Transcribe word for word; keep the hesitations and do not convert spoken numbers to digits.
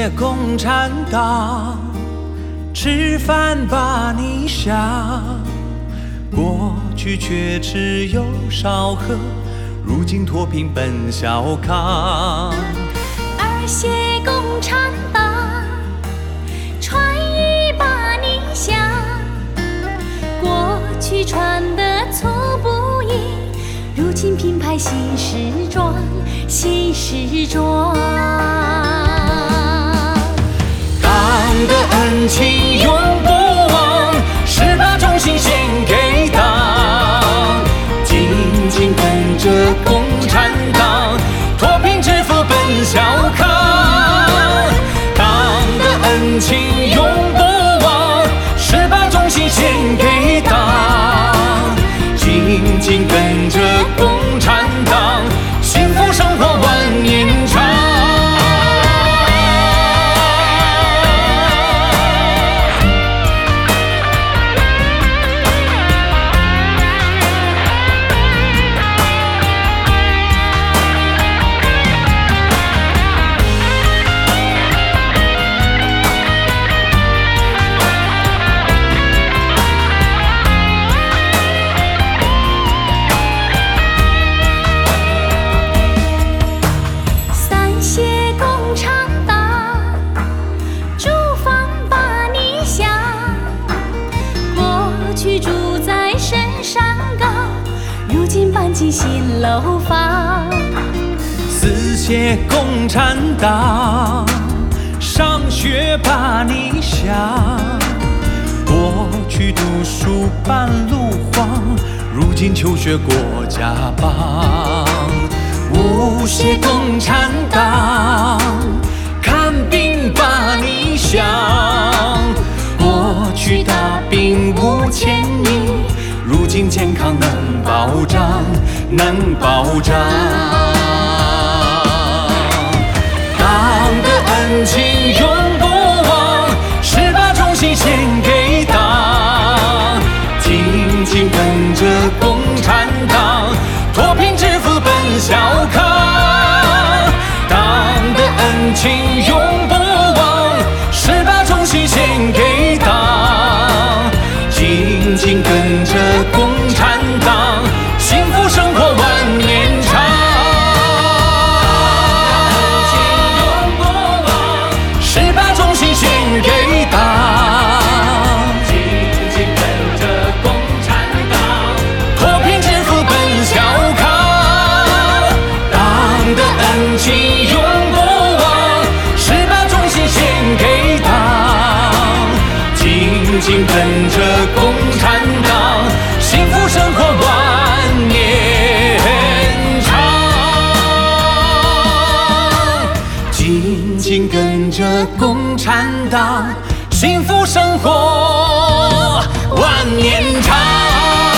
谢共产党，吃饭吧你想，过去却只有少喝，如今脱贫奔小康。 而谢共产党，传语把你想，过去穿得粗布衣，如今品牌新时装，新时装。 党的恩情永不忘，十八中心献给党，紧紧跟着共产党，脱贫致富奔小康。党的恩情永不忘，十八中心献给党，紧紧跟着共产党，幸福生活万年长。 住在深山高，如今搬进新楼房。 撕谢共产党，上学吧你想，过去读书半路荒，如今求学国家帮。无谢共产党，看病吧你想，过去大病无千日，如今健康能保障，能保障。党的恩情永不忘，十八中心献给党，紧紧跟着共产党，脱贫致富奔小康。党的恩情永不忘，十八中心献给党，紧紧跟着共产党，幸福生活万年长。永不忘，十八中心献给党，紧紧跟着共产党，脱贫致富奔小康。党的恩情永不忘，十八中心献给党，紧紧跟着共产党，幸福生活万年长。紧紧跟着共产党，幸福生活万年长。